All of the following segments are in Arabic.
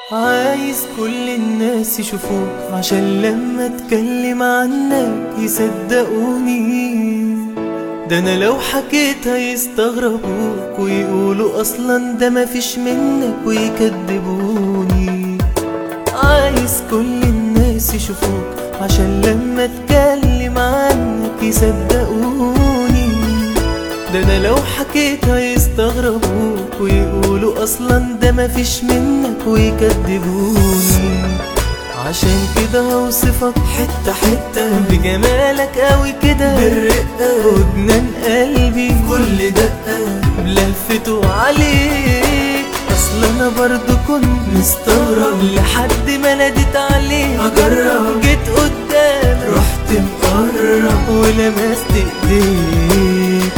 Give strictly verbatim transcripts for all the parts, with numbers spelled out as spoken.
عايز كل الناس يشوفوك عشان لما اتكلم عنك يصدقوني. ده انا لو حكيت هيستغربوك ويقولوا اصلا ده مفيش منك ويكدبوني. عايز كل الناس يشوفوك عشان لما اتكلم عنك يصدقوني. ده انا لو حكيت هيستغربوك ويقولوا اصلا ده مفيش منك ويكدبوني. عشان كده هوصفك حتة حتة بجمالك قوي كده، بالرقة وجنان قلبي كل دقة بلهفته عليك. اصل انا برضو كنت مستغرب لحد ما ناديت عليك اجرب. جيت قدامك رحت مقرب ولمست ايديك.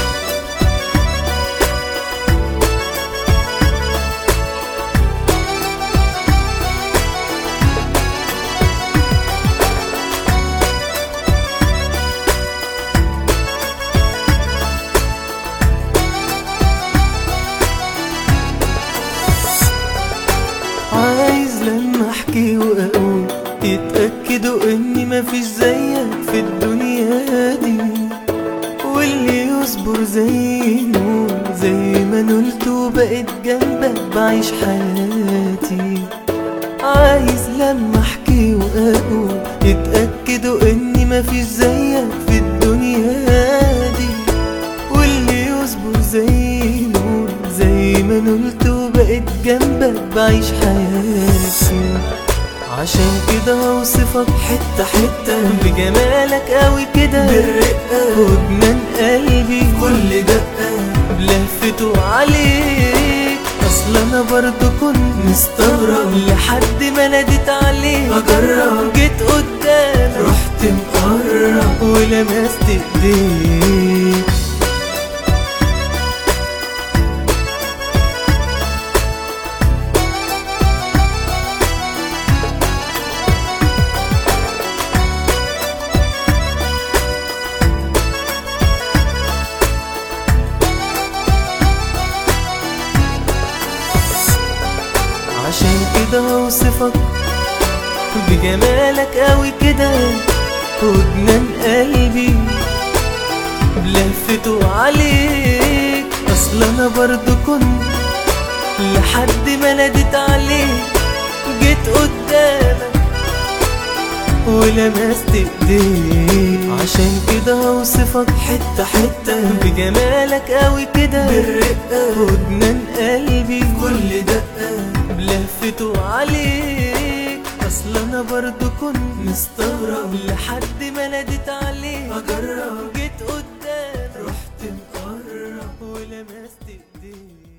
عايز لما احكي واقول يتأكدوا اني مفيش زيك في الدنيا دي، واللي يصبر زي نور زي ما نلت وبقيت جنبك بعيش حياتي. عايز لما احكي واقول يتأكدوا اني مفيش زيك في الدنيا دي، واللي يصبر زي نور زي ما نلت وبقيت جنبك بعيش حياتي. عشان كده هوصفك حتة حتة بجمالك قوي كده، بالرقة وجنان قلبي كل دقة بلهفته عليك. اصل انا برضو كنت مستغرب لحد ما ناديت عليك اجرب. جيت قدامك رحت مقرب ولمست ايديك. عشان كده هوصفك بجمالك قوي كده وجنان قلبي بلهفته عليك. اصل انا برضو كنت لحد ما ناديت عليك جيت قدامك ولمست ايديك. عشان كده هوصفك حتة حتة بجمالك قوي كده، بالرقة وجنان قلبي كل دقة بلهفته عليك. اصل انا برضو كنت مستغرب لحد ما ناديت عليك اجرب. جيت قدامك رحت مقرب ولمست ايديك.